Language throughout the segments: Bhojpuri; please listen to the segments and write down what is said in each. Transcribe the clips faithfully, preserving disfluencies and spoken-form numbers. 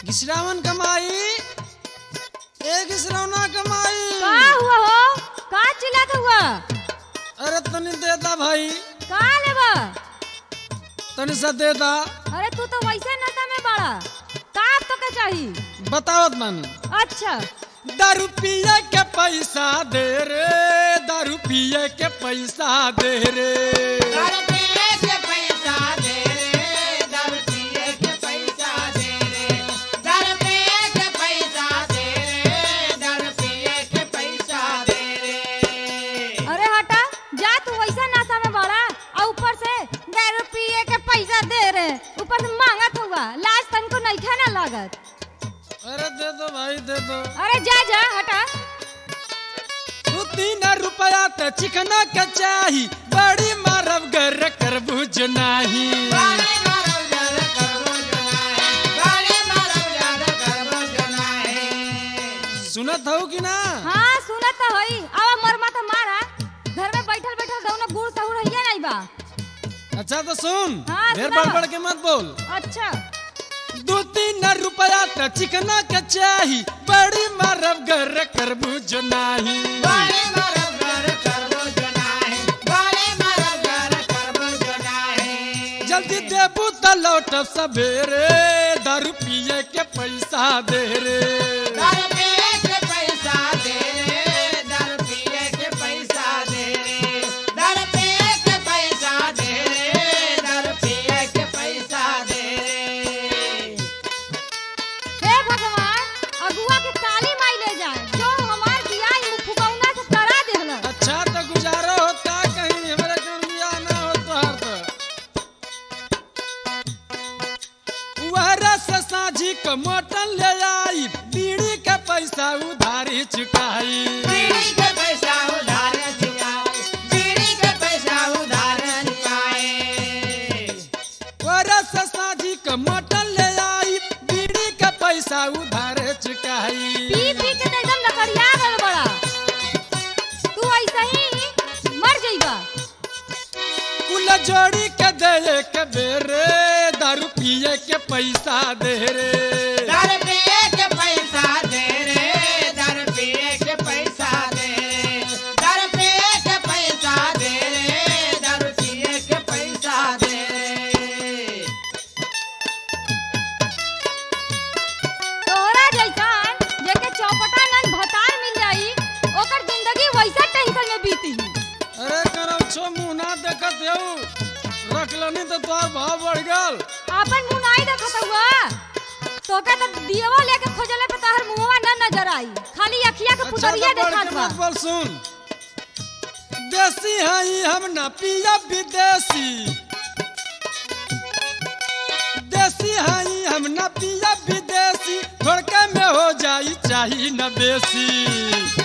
घिसरावन कमाई ए घिसरौना कमाई का हुआ हो? का चिल्लात हुआ? अरे तनी देता भाई, का लेबा? तनी सा देता। अरे तू तो वैसे नशा में बड़ा, का अब तो के चाहिए? बतावत मानी। अच्छा दारू पिए के पैसा दे रे, दारू पिए के पैसा दे रे, दारू पिए के पैसा दे रे, दारू पिए के पैसा दे रे, दारू पिए के पैसा दे रे, दारू पिए के पैसा दे रे। अरे हटा जा, तू वैसा नशा में बड़ा और ऊपर से दारू पिए के पैसा दे रे, ऊपर से मांगत हुआ, लाज तनको नहीं खाना लागत। अरे दे दो भाई दे दो। अरे जा जा हटा। तू तीन रुपया ते चिकना के चाही, बड़ी मारब गर करबूज नाही। बाले मारो जर करबो जनाए, बाले मारो जर करबो जनाए। सुनत हो कि ना? हाँ सुनत तो हई, आवा मरमा तो मारा, घर में बैठल बैठल दोनों गुड़ सहूर हइया नहीं बा। अच्छा तो सुन, हाँ, ढेर सुनावा। बड़बड़ के मत बोल। अच्छा दो तीन रुपया ते चिकना के चाही, बड़ी मारब गर करबूज नाही। बाले मारो जर करबो जनाए, बाले मारो जर करबो जनाए। जल्दी देबू त लौटब सबेरे, दारू पिए के पैसा दे रे, दारू पिए के पैसा दे रे, दारू पिए के पैसा दे रे, दारू पिए के पैसा दे रे, दारू पिए के पैसा दे रे। हे भगवान, अगुआ के काली माई ले जाए, जो हमार बियाह मुँह फुकौना से करा देहला। अच्छा तो गुजारा होता कहीं हमारे कौन बियाह ना हो तोहार तो। वहरा से साझी को मोटन ले आई, बीड़ी के पैसा उधारी चुकाई। बीड़ी के पैसा उधार चुकाए, बीड़ी के पैसा उधार चुकाए। वहरा से साझी को मोटन ले आई, बीड़ी के पैसा उधार चुकाई। पी पी के तो एकदम लकड़िया गल बड़ा, तू ऐसे ही मर जाइबा। कुल जोड़ी के दे के बेरे, दारू पिए के पैसा दे रे, दारू पिए के पैसा दे रे, दारू पिए के पैसा दे रे, दारू पिए के पैसा दे रे, दारू पिए के पैसा दे रे। तोहरा जैसन जेके चौपटा नन भतार मिल जाई, ओकर जिंदगी वैसा टेंशन में बीती। अरे करम छो मुंह ना देखत हो, रख लनी तो तोहार भाव बढ़ गल। आपन मुंह नहीं देखत हुआ, तोके तो दियवा लेके खोजले पे तोहर मुंहवा न नजर आई, खाली अखिया के अच्छा पुतरिया तो बढ़ देखत के बा। मत बोल, सुन। देसी हई हम ना पिया विदेशी, देसी हई हम ना पिया विदेशी, थोड़के में हो जाई चाही न बेसी।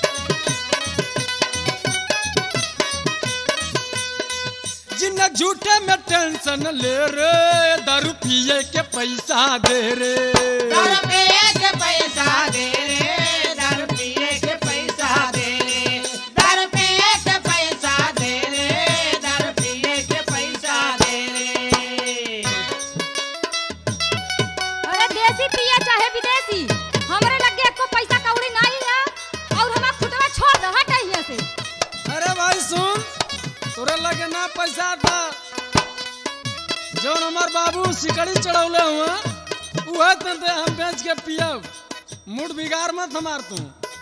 जिन झूठे में टेंशन ले रे, दारू पिए के पैसा दे रे, दारू पिए के पैसा दे रे, दारू पिए के पैसा दे रे, दारू पिए के पैसा दे रे, दारू पिए के पैसा दे रे। अरे देसी पिया चाहे विदेशी, हमरे लगे एको पैसा कौड़ी नहीं है, और हमार खुटवा छोड़ दे, हट यहाँ से। अरे भाई सुन, तोरे लगे ना पैसा था, जौन हमार बाबू सिकड़ी चढ़ौले हुआ, उहे ते हम बेच के पियब। मूड बिगाड़ मत हमार तू।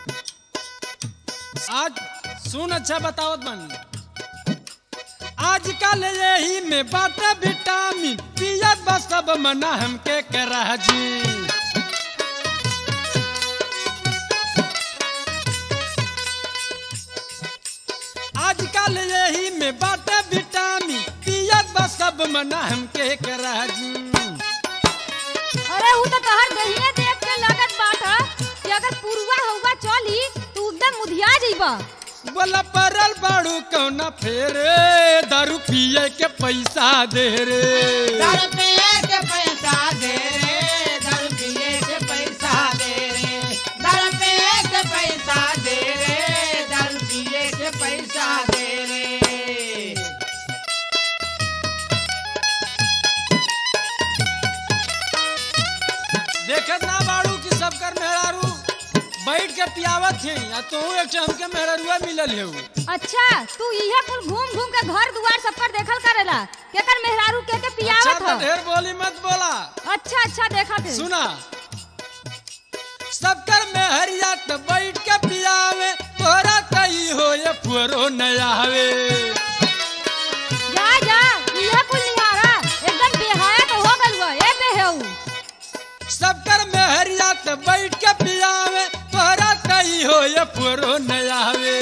आज सुन, अच्छा बतावत बानी। आजकल यही में बाटे विटामिन, पियत बस सब मना हमके करा जी। आजकल यही में बाटे विटामिन, पियत बस सब मना हमके करा जी। अरे ऊ तो तोहर दहिने देख के लागत बाटा कि अगर पुरुआ हुआ चली तू एकदम मुधिया जइबा। बोला परल बाड़ू कौना फेरे, दारू पिए के पैसा दे रे, दारू पिए के पैसा दे रे, दारू पिए के पैसा दे रे, दारू पिए के पैसा दे रे, दारू पिए के पैसा दे रे। देखत ना बाड़ू कि सब कर मेहरारू बैठ के पियावत है आ तू एक ठे हमके मेहरारूआ मिलल है। अच्छा तू इहे कुल घूम घूम के घर दुआर सब पर देखल करेला केकर मेहरारू के के अच्छा पियावत तो हो। ढेर बोली मत बोला। अच्छा अच्छा देखा थे सुना सब कर मेहरिया तो बैठ के पियावे तोरा तई हो ये पुरो न आवे। जा जा इहे कुल निहारा एकदम बेहाया तो हो गल हुआ ए बेहेऊ। सब कर मेहरिया तो बैठ के पियावे तोरा तई हो ये पुरो न आवे।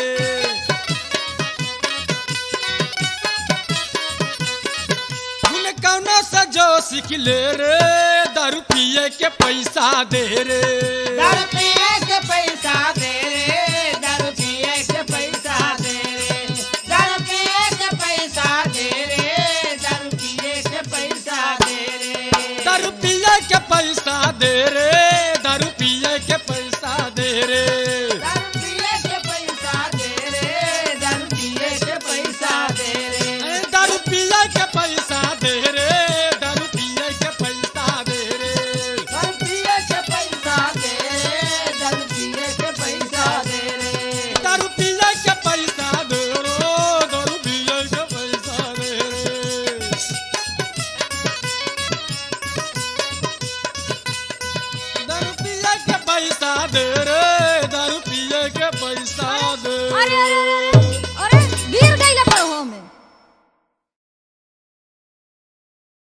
तूने कौनो से जो सीख ले रे दारू पिए के पैसा दे रे। दारू पिए के पैसा दे रे दारू पिए के पैसा दे रे दारू पिए के पैसा दे रे दारू पिए के पैसा दे रे दारू पिए के पैसा दे रे दारू पिए के पैसा दे रे। दारू पिए के पैसा दे रे दारू पिए के पैसा दे रे ए, दारू पिए के पैसा दे रे दारू पिए के पैसा दे रे। दारू पिए के पैसा दे रे दारू पिए के पैसा दे रे दारू पिए के पैसा दे रो दारू पिए के पैसा दे रे। दारू पिए के पैसा दे रे दारू पिए के पैसा दे। अरे अरे